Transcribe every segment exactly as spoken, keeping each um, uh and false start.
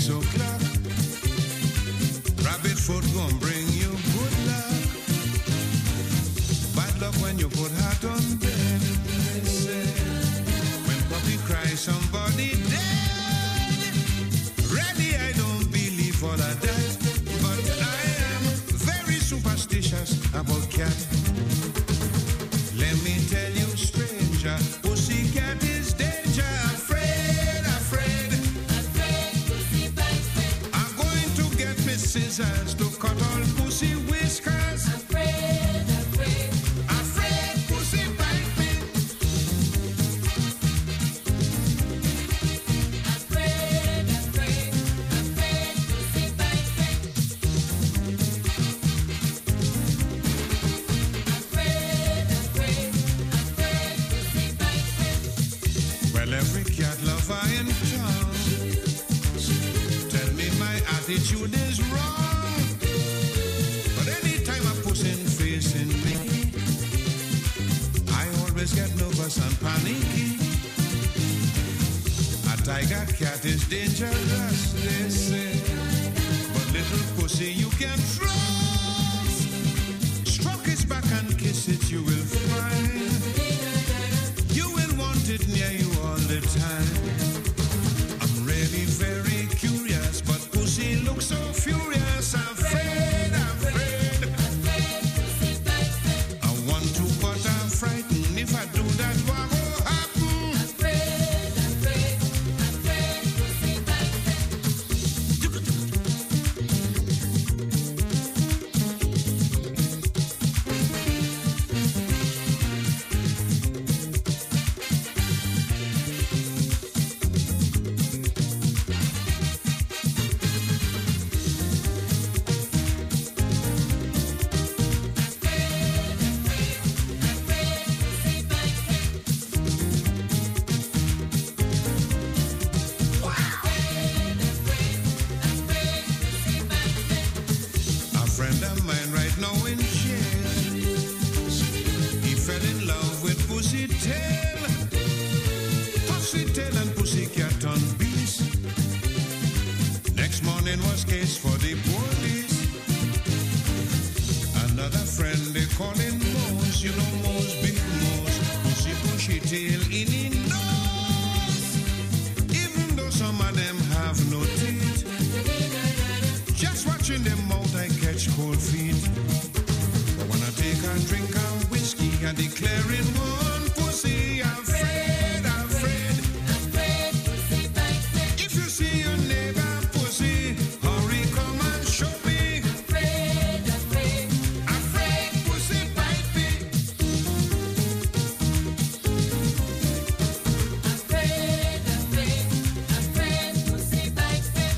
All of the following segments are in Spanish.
six o'clock. Rabbit foot gon' bring you good luck. Bad luck when you put heart on bed. They say, when puppy cries, somebody dead. Really, I don't believe all of that, but I am very superstitious about cat. Let me tell you, stranger, pussycat is danger. Afraid, afraid, afraid, pussy bite me. I'm going to get me scissors to cut all pussy whiskers. Afraid, afraid, afraid, pussy bite me. Afraid, afraid, afraid, pussy bite me. Afraid, afraid, afraid, pussy bite me. Well, every cat lover in town tell me my attitude is wrong. But anytime a pussy facing me, I always get nervous and panicky. A tiger cat is dangerous, they say, but little pussy you can trust. Stroke its back and kiss it, you will find you will want it near you all the time. I'm really very curious, but pussy looks so furious. Afraid, afraid, I want to, but I'm frightened. If I do that, what will happen? Afraid, afraid, afraid, pussy bite me. A friend of mine right now in jail. He fell in love with Pussy Tail. Pussy Tail and Pussycat on beast. Next morning was case for the police. Another friend they call him Mose. You know Mose, big Mose. Pussy Pushy Tail in his nose. Even though some of them have no teeth, just watching them out, I catch cold feet. But when I take a drink of whiskey, I declare in one pussy, afraid, afraid, afraid, pussy bite me. If you see your neighbor pussy, hurry come and show me. Afraid, afraid, afraid, pussy bite me. Afraid, afraid, afraid, pussy bite me.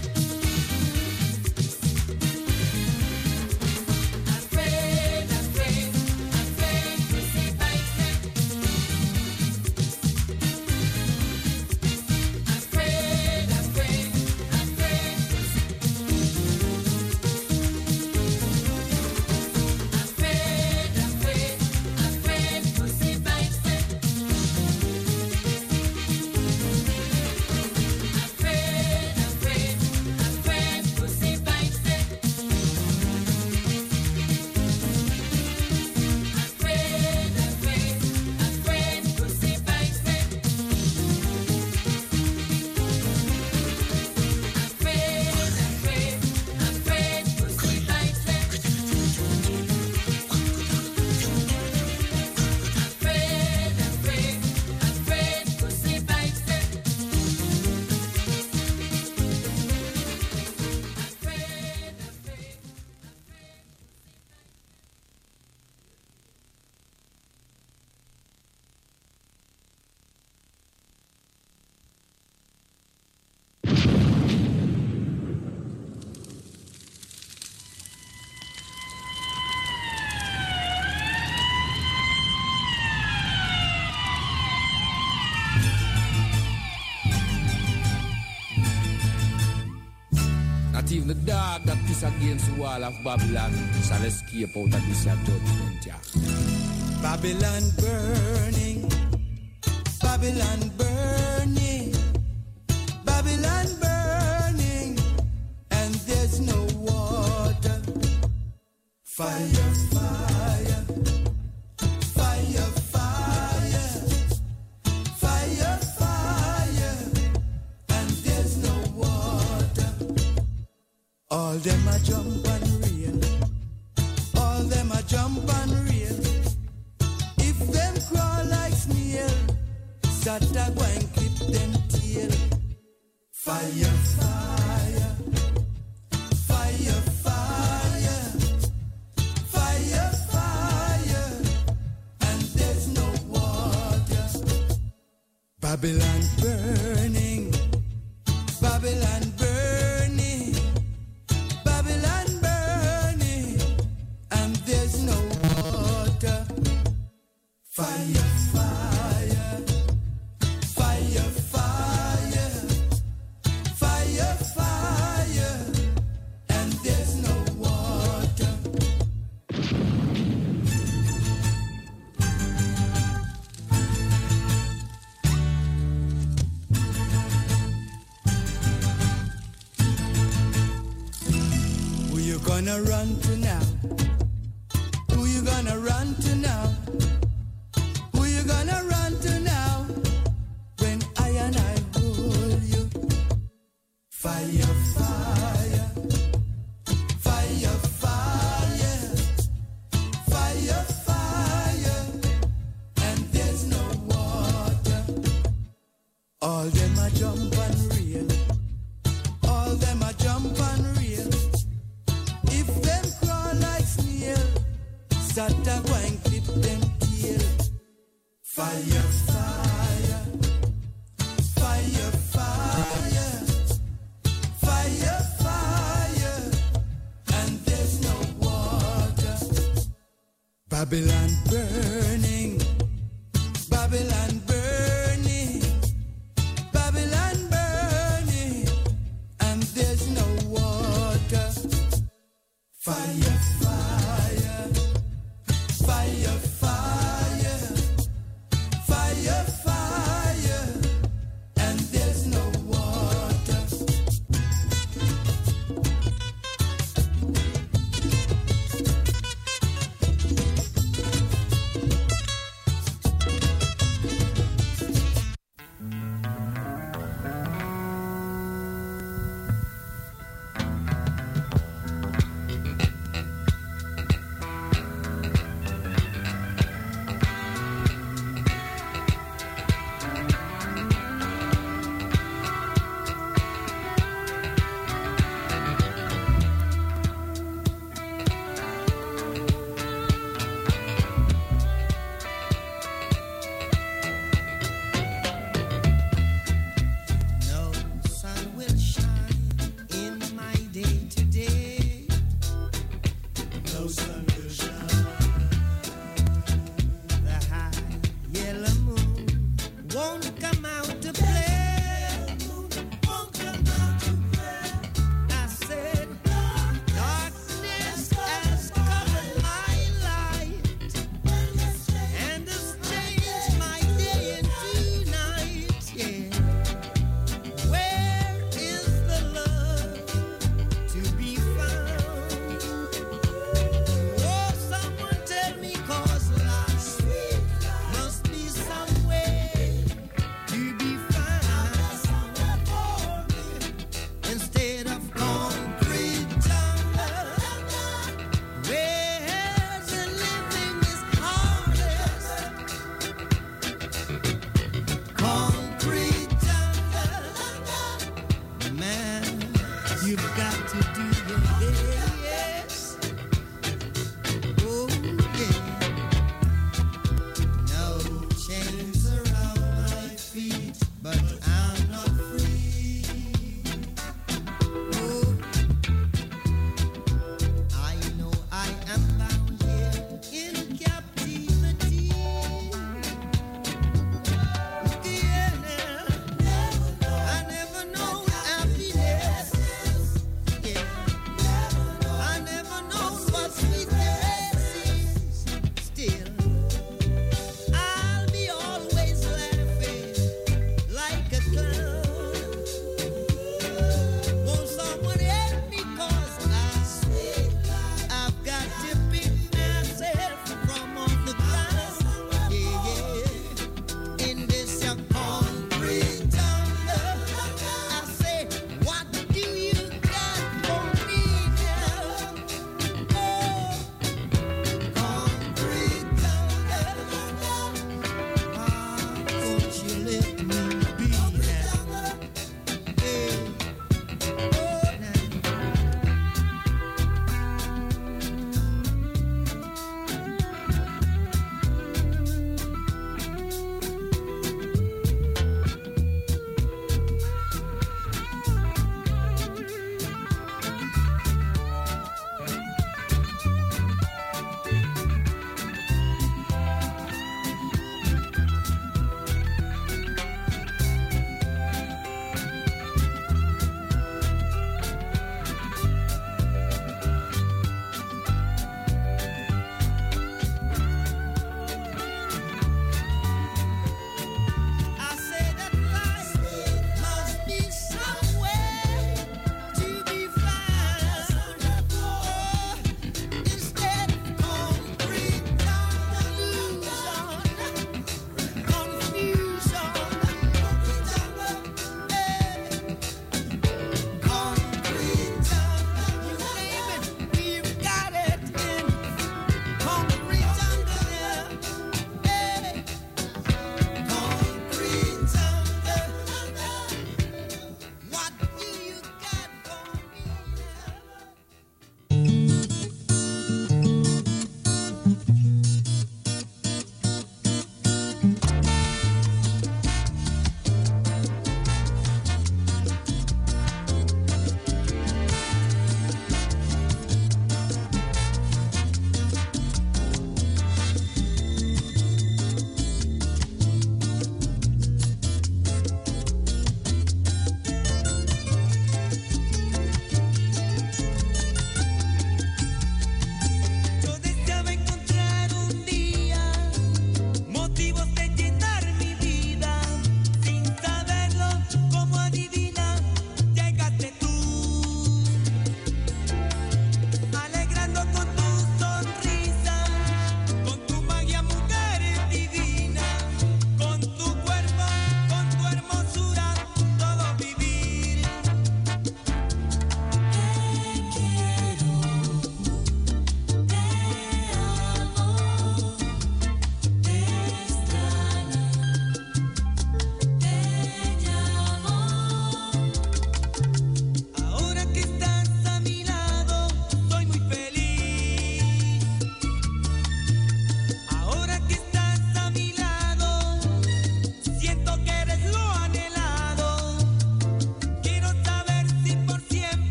Afraid, afraid, afraid, pussy bite me. Afraid, afraid, afraid, pussy. Afraid, afraid, afraid, pussy bite me. Afraid, afraid, afraid, pussy bite me. Afraid, afraid, afraid, pussy bite me. Afraid, afraid, afraid, pussy bite me. Afraid, afraid, afraid, pussy bite me. Afraid, afraid. Not even the dog that is against the wall of Babylon shall escape out of this judgment. Yeah. Babylon burning, Babylon burning, Babylon burning, Fire, fire, fire, fire, fire, fire, and there's no water. All them a jump and reel, all them a jump and reel. If them crawl like snail, Sata go and clip them tail. Fire, fire, fire, fire, fire, fire, and there's no water. Babylon burning, Babylon burning, Babylon burning, and there's no water. Fire, fire, fire, fire, fire, fire, and there's no water. Who you gonna run to now? Who you gonna run to now? Who you gonna run to now? When I and I hold you. Fire, fire, fire, fire, fire, fire, and there's no water. All them a jump and reel, all them a jump and reel. If them crawl like snail, Sata go and clip them tail. Fire, fire, fire, fire, fire, fire, and there's no water. Babylon burning, Babylon burning, Babylon burning, and there's no water. Fire, fire, fire, fire, fire, fire, and there's no water.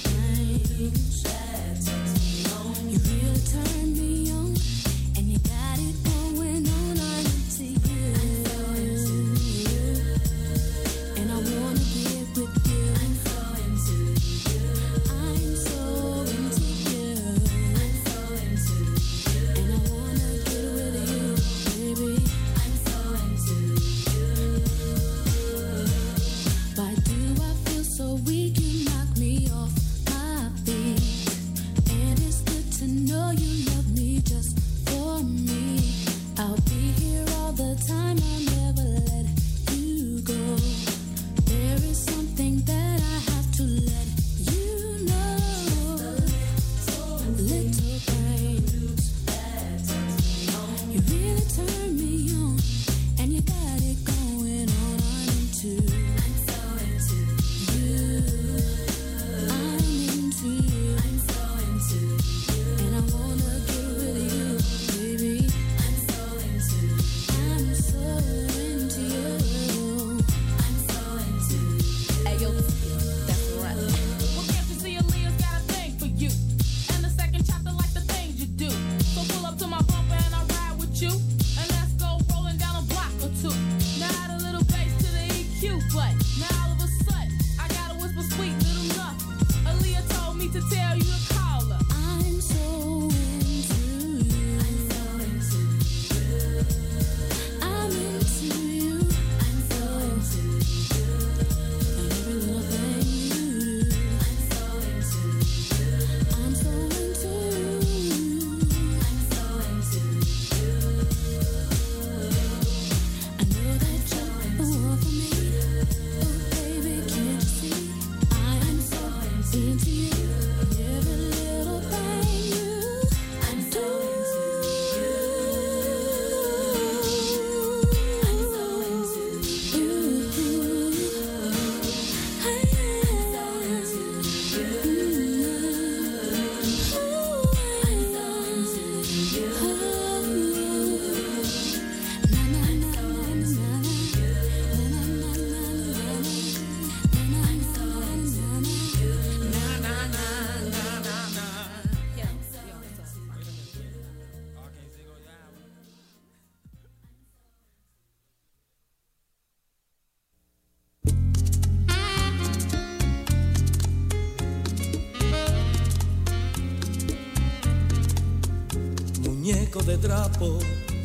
Muñeco de trapo,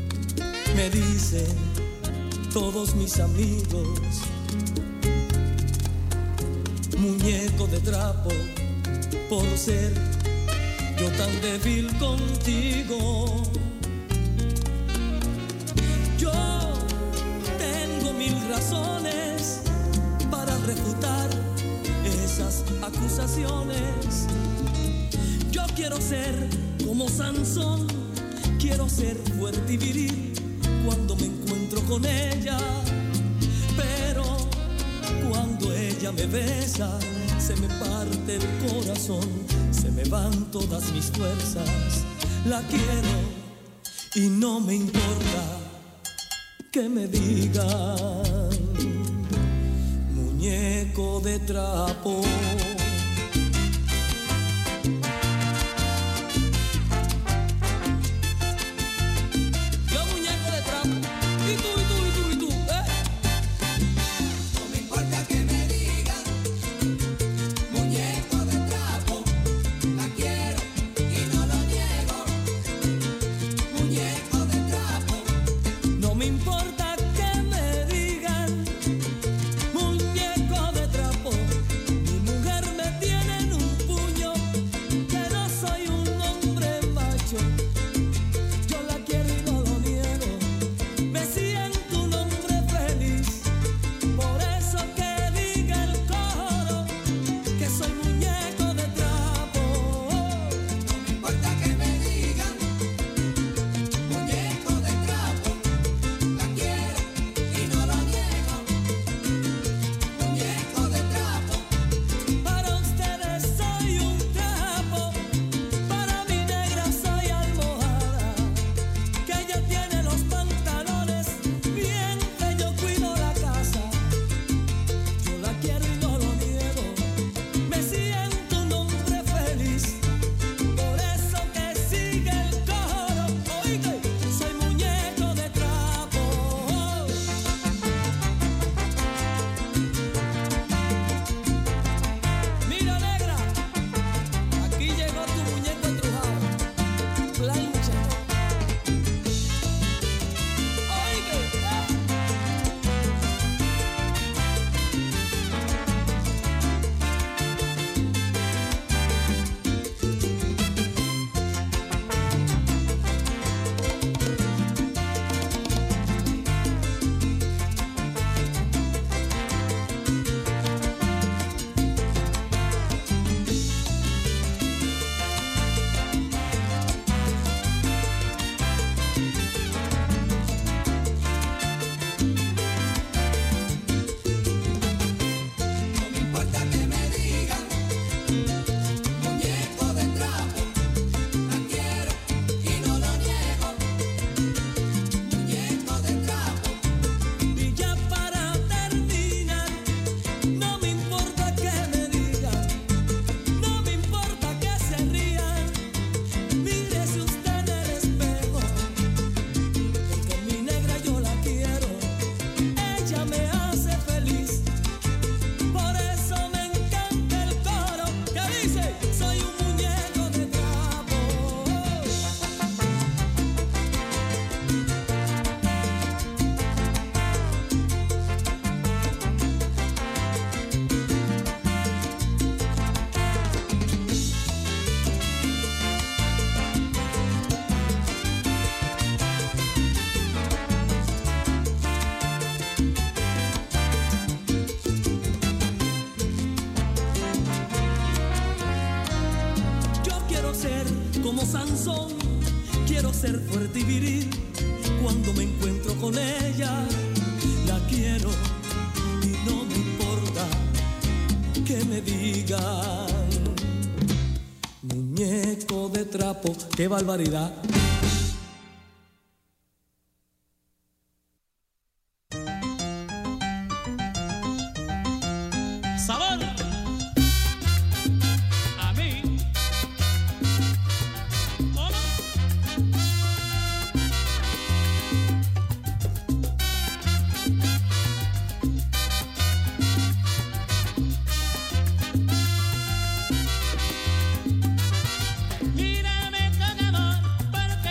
me dicen todos mis amigos. Muñeco de trapo, por ser yo tan débil contigo. Yo tengo mil razones para refutar esas acusaciones. Yo quiero ser como Sansón, quiero ser fuerte y viril cuando me encuentro con ella, pero cuando ella me besa se me parte el corazón, se me van todas mis fuerzas. La quiero y no me importa que me digan muñeco de trapo. Muñeco de trapo, mi mujer me ser como Sansón, quiero ser fuerte y viril. Cuando me encuentro con ella, la quiero y no me importa que me digan muñeco de trapo. ¡Qué barbaridad! Mírame con amor,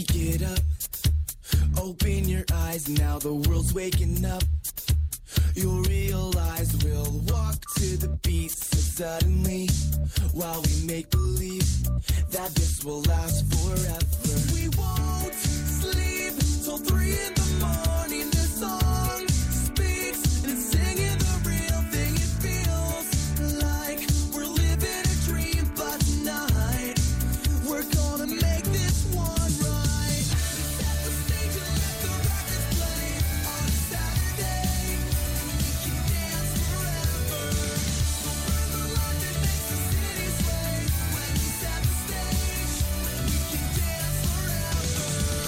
we get up, open your eyes, now the world's waking up. You'll realize we'll walk to the beat so suddenly, while we make believe that this will last forever. We won't sleep till three in the morning. This song speaks and it's singing the real thing. It feels like we're living a dream, but tonight we're gonna make this one right. Set the stage and let the records play on a Saturday. We can dance forever. We're the light that makes the city sway. When we set the stage, we can dance forever.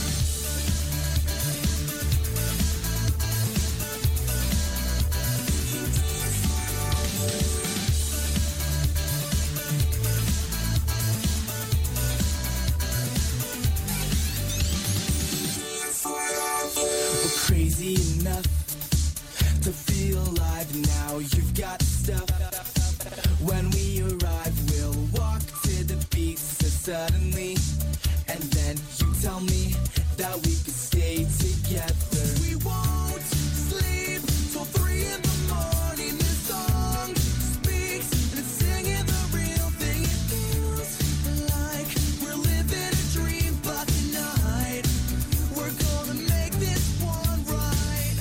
We're crazy enough to feel alive now. You've got stuff. When we arrive, we'll walk to the beat so suddenly, and then you tell me that we could stay together. We won't sleep till three in the morning. This song speaks and it's singing the real thing. It feels like we're living a dream, but tonight we're gonna make this one right.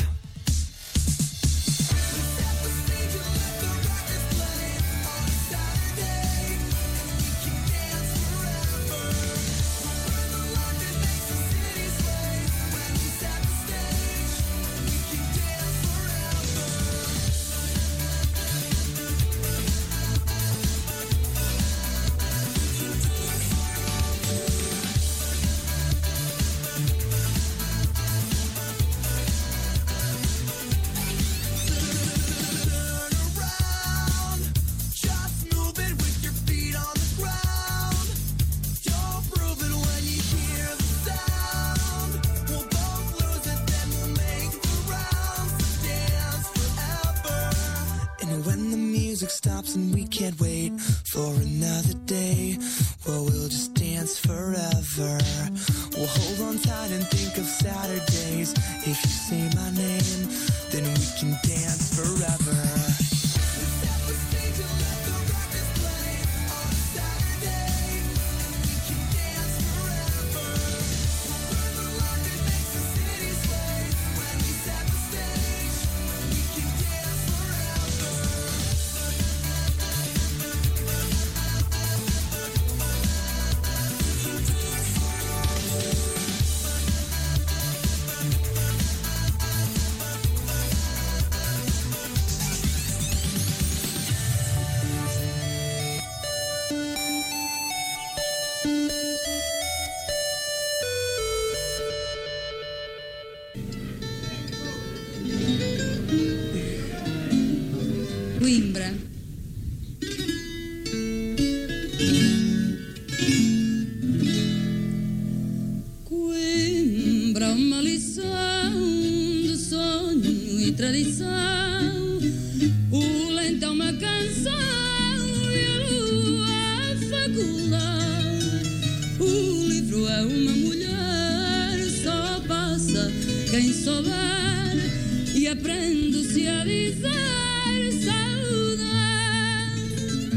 We set the stage and let the records play on a Saturday. We can dance forever. We're the light that makes the city sway. When we set the stage, we can dance forever. Turn around, just move it with your feet on the ground. Don't prove it when you hear the sound. We'll both lose it, then we'll make the rounds. Dance forever. And when the music stops and we can't wait for another day, well, we'll just dance forever. We'll hold on tight and think of Saturdays. If you say my name, then we can dance forever. We set the stage and let the records play on a Saturday. We can dance forever. We're the light that makes the city sway. When we set the stage, we can dance forever. Coimbra. Coimbra, uma lição de sonho e tradição. O lento é uma canção e a lua a faculdade. O livro é uma mulher, só passa quem souber e aprende-se a dizer saudade.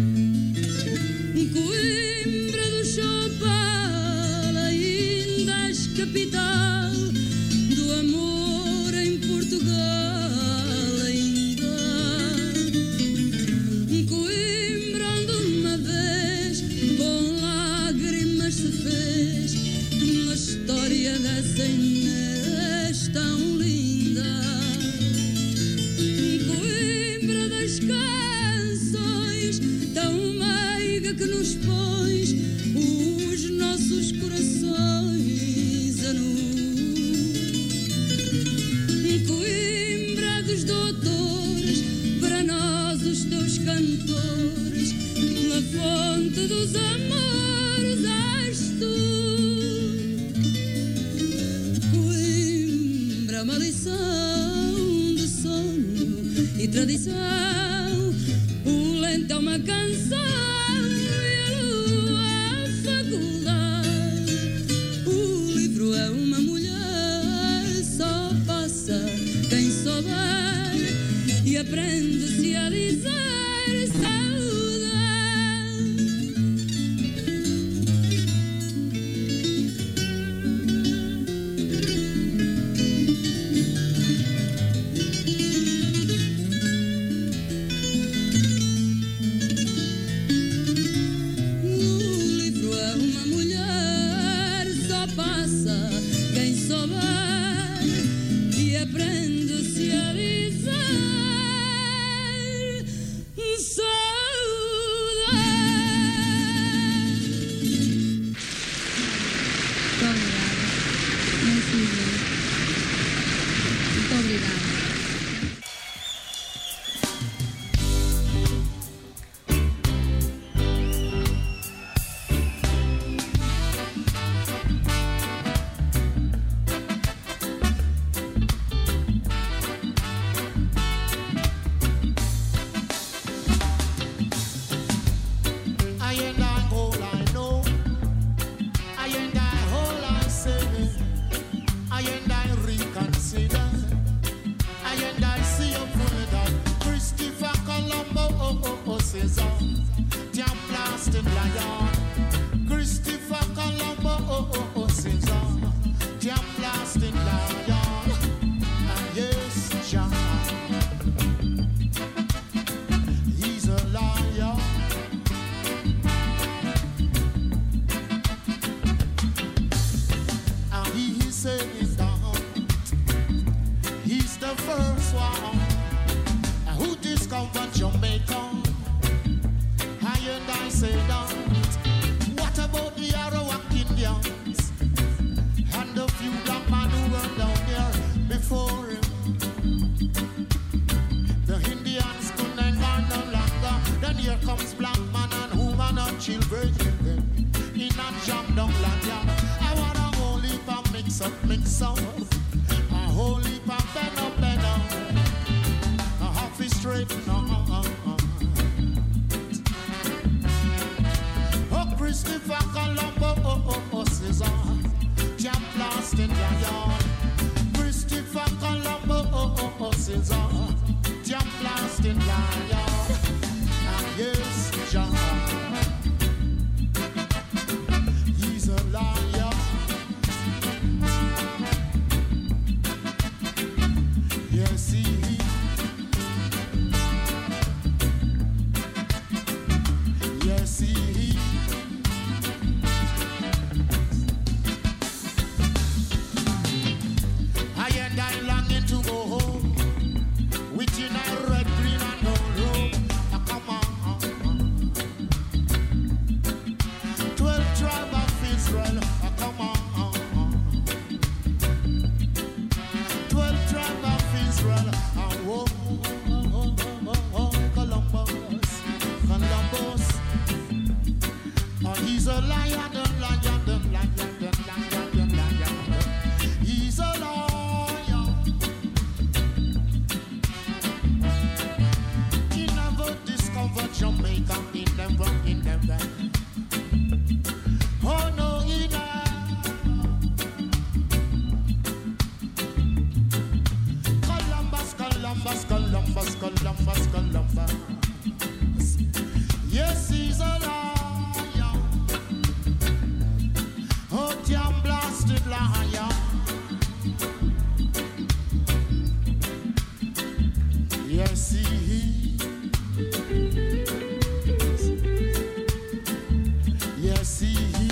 Coimbra do Chopal ainda és capital do amor em Portugal ainda. Coimbra onde uma vez com lágrimas se fez uma história dessa Inês tão linda. Coimbra das canções tão meiga que nos pões os nossos corações a nu. Coimbra dos doutores, para nós os teus cantores, na fonte dos amores és tu. Coimbra, uma lição de sonho e tradição. O lento é uma canção e a lua a faculdade. O livro down lion. I want a whole heap of mix up, mix up. A whole heap of bend up, bend up. A half is straight, no. Oh, Christopher Colombo, oh, oh, oh, Caesar. Jam blasting lion. Christopher Colombo, oh, oh, oh, Caesar. Jam blasting lion. And yes, John. He's a liar. Yes, he is. Yes, he is. I and I longing to go home with you now red, green and gold robe. Ah, come on. Twelve tribe of Israel. Ah, come on. Twelve tribe of Israel. Ah, whoa, oh, oh, oh, oh, Columbus, Columbus. Oh, he's a lion, the lion, the lion, the lion, the lion. He's a lion. He never discovered Jamaica. He never, he never. Oh no, he never. Columbus, Columbus, Columbus, Columbus, Columbus. Yes, he's a lion. Oh, damn blasted lion. Yes, he is. Yes, he is.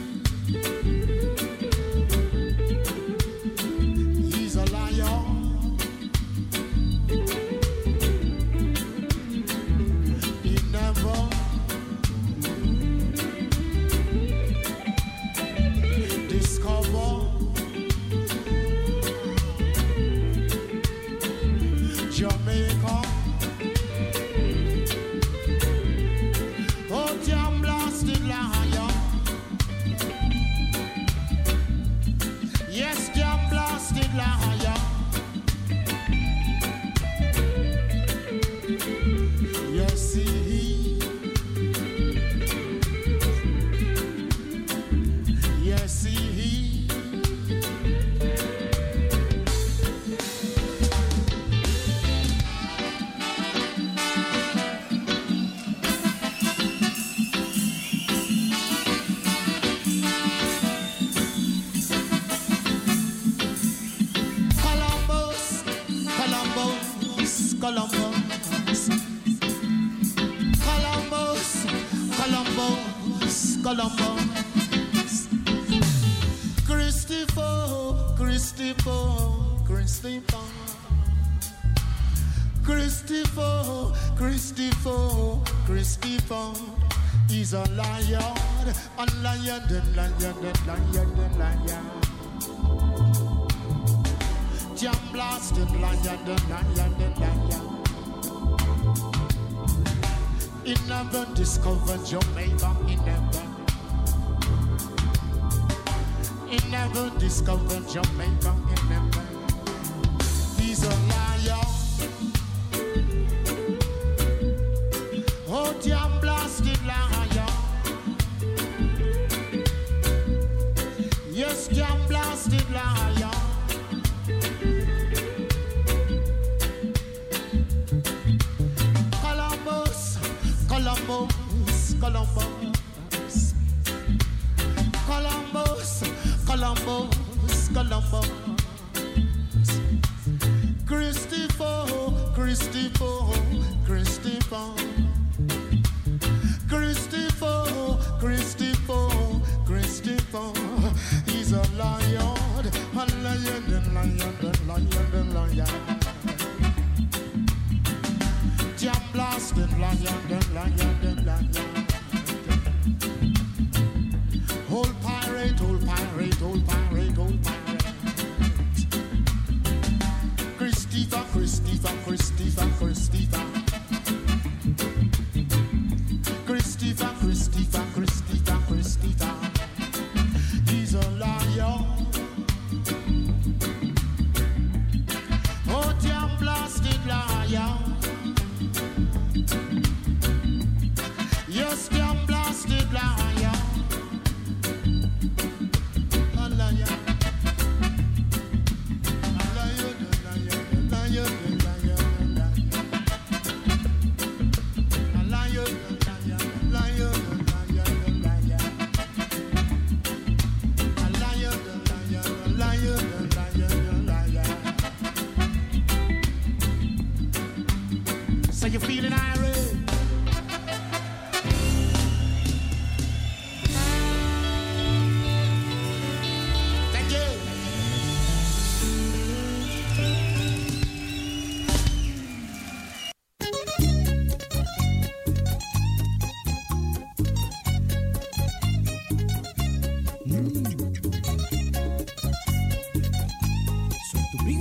He's a lion. He never discover Jamaica. Oh, damn blasted lion. Yes, damn blasted lion. Yes, he is. Yes, he is. Columbus, Columbus, Columbus. Columbus, Columbus, Columbus. Christopher, Christopher, Christopher. Christopher, Christopher, Christopher. He's a lion, a lion, the lion, the lion, the lion. Jam blasted lion, the lion, the lion. He never discovered Jamaica, he never. He never discovered Jamaica, he never. He's a liar. Oh, damn blasted liar. Yes, damn blasted liar. Columbus, Columbus, Columbus. Columbus, Columbus, Columbus. Christopher, Christopher, Christopher. Christopher, Christopher, Christopher. He's a lion, a lion, a lion, a lion, a lion. Jam blasted lion, the lion, the lion. Old pirate, old pirate, old pirate, old pirate. Christopher, Christopher, Christopher, Christopher.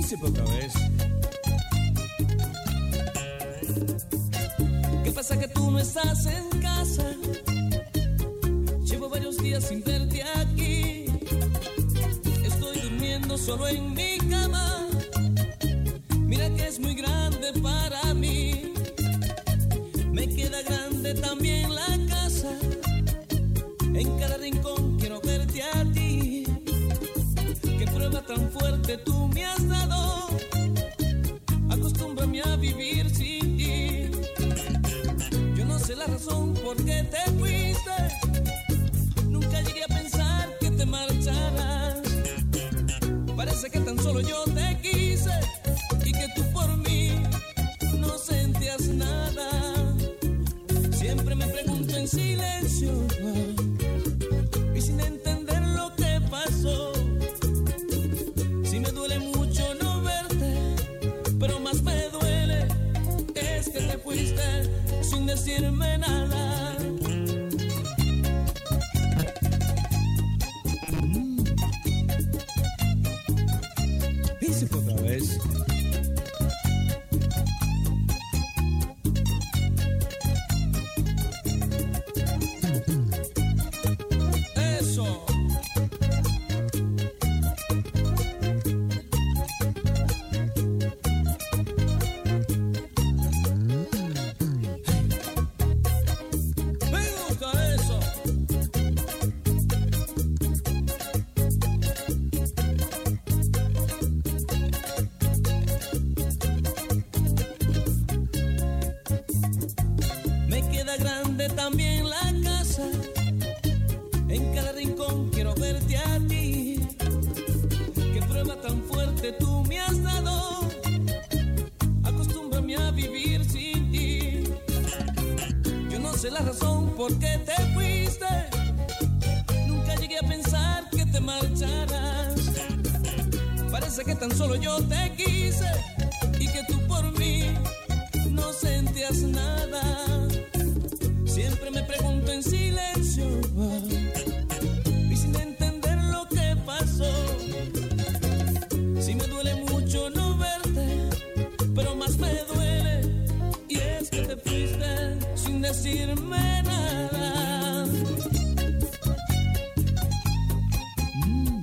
Príncipe otra vez. ¿Qué pasa que tú no estás en casa? Llevo varios días sin verte aquí. Estoy durmiendo solo en mi cama. Mira que es muy grande para mí. Me queda grande también la casa. En cada rincón quiero verte a ti. Qué prueba tan fuerte tú me has dado. Acostúmbrame a vivir sin ti. Yo no sé la razón por qué te fuiste. Nunca llegué a pensar que te marcharas. Parece que tan solo yo te quise y que tú por mí no sentías nada. Siempre me pregunto en silencio y sin entender lo que pasó. Si me duele mucho no verte, pero más me duele es que te fuiste sin decirme nada. Mm. Príncipe otra vez. Eso. Me gusta eso. Me queda grande también la casa. En cada rincón quiero verte a ti. Qué prueba tan fuerte tú me has dado. Acostúmbrame a vivir sin ti. Yo no sé la razón por qué te fuiste. Nunca llegué a pensar que te marcharas. Parece que tan solo yo te quise y que tú por mí no sentías nada. Siempre me pregunto en silencio y sin entender lo que pasó. Si me duele mucho no verte, pero más me duele y es que te fuiste sin decirme nada. Mm.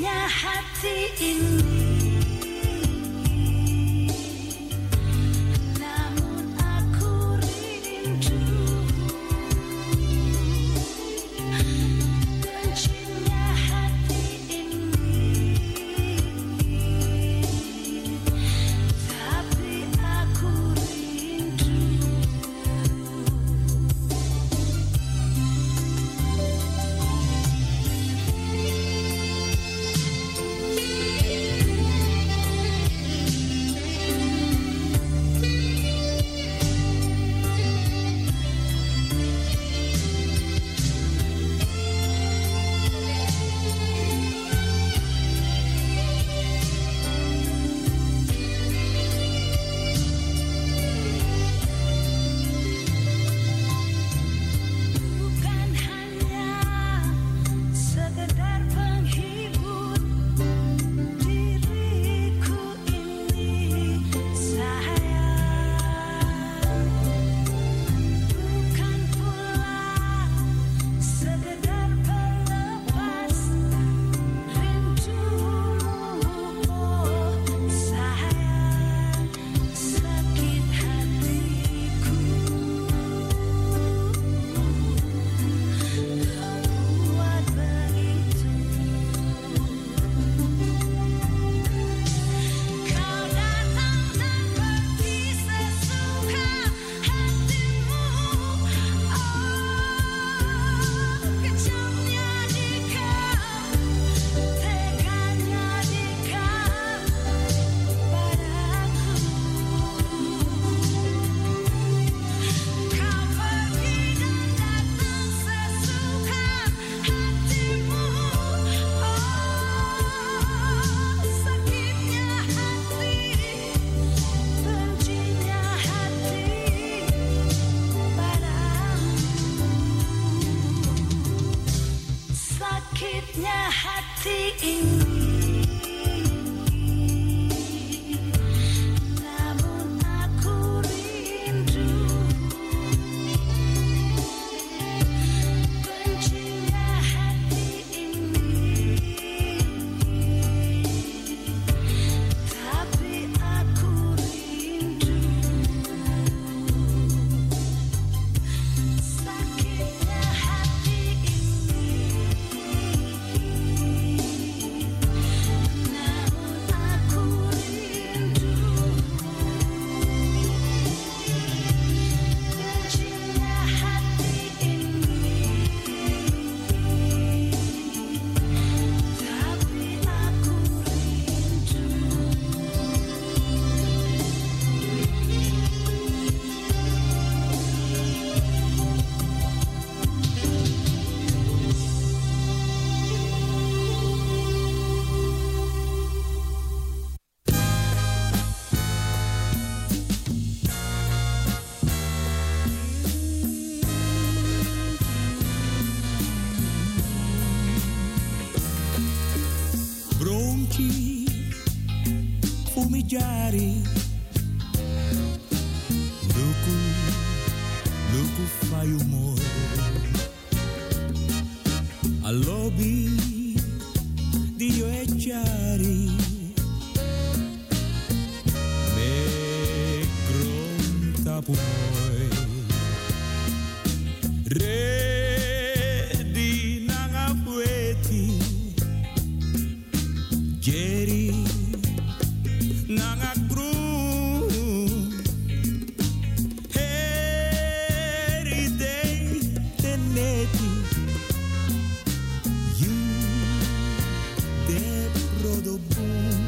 Bencinya hati ini, namun aku rindu. Bencinya hati ini, tapi aku rindu. Bukan hanya sekedar penghibur diriku ini sayang, bukan pula sekedar pelepas rindumu, oh sayang, sakit hatiku. Kau buat begitu. Kau datang dan pergi sesuka hatimu. Oh, kejamnya dikau, teganya dikau padaku. Kau pergi dan datang sesuka hatimu. Oh, sakitnya hati, bencinya hati padamu. Sakitnya hati ini, namun aku rindu. Bencinya hati ini, tapi aku rindu. Sakitnya hati ini, namun aku rindu. Bencinya hati ini, tapi aku rindu. Bronchi, fumigari, luku, luku fai umor. Allobi, Dio e chiari, me gronta pumoi. Re di nanga pueti, Jerry nanga gru heri day teneti you de prodobum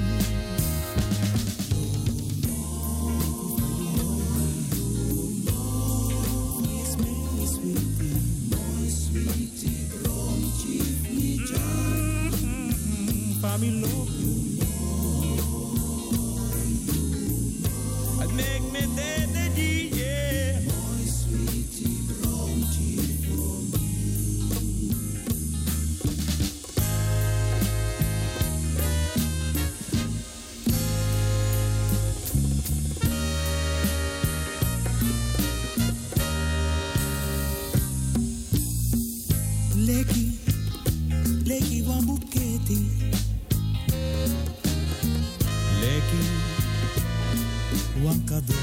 adoro.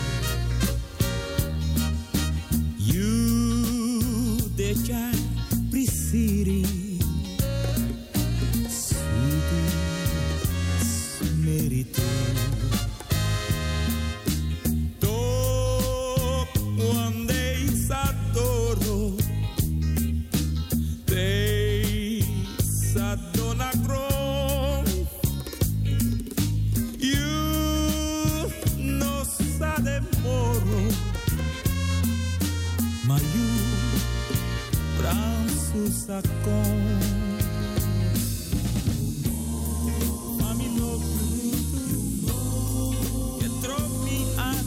You the child preceding Subi Smerito. To one day s'adoro, te s'adona grom. You no sa de moro, ma you Francis Sacon.